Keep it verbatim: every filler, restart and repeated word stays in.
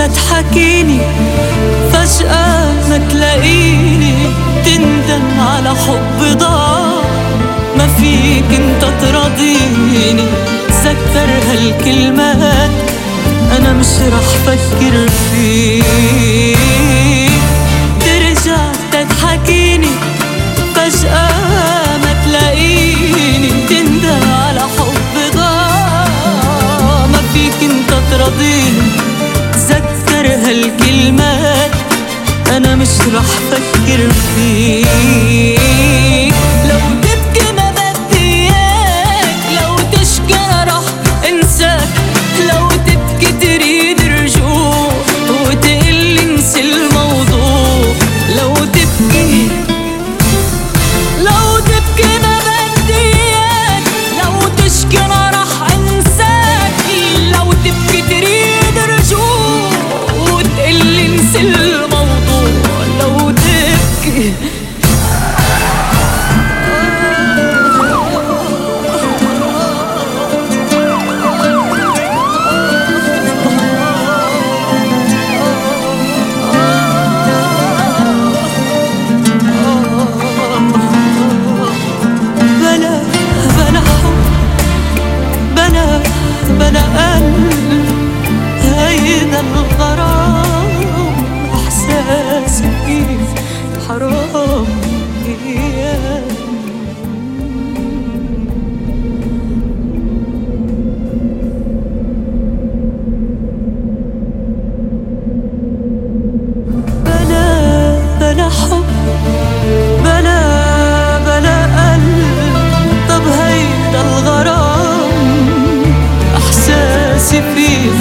تحكيني فجأة ما تلاقيني تندم على حب ضاع. ما فيك انت تراضيني، تذكر هالكلمات انا مش رح فكر فيك. ترجع تضحكيني فجأة ما تلاقيني تندم على حب ضاع. ما فيك انت تراضيني، تذكر هالكلمات انا مش رح فكر فيك. لو تبكي ما بدي اياك، لو تشكي انا رح انساك. لو تبكي تريد رجوع وتقلي انسي الموضوع. لو تبكي لو تبكي ما بدي اياك، لو تشكي انا رح انساك. لو تبكي تريد رجوع وتقلي انسي الموضوع. لو تبكي بلا قلب هيدا الغرام إحساسي كيف حرام بلا بلا حب بلا بلا قلب. طب هيدا الغرام إحساسي فيه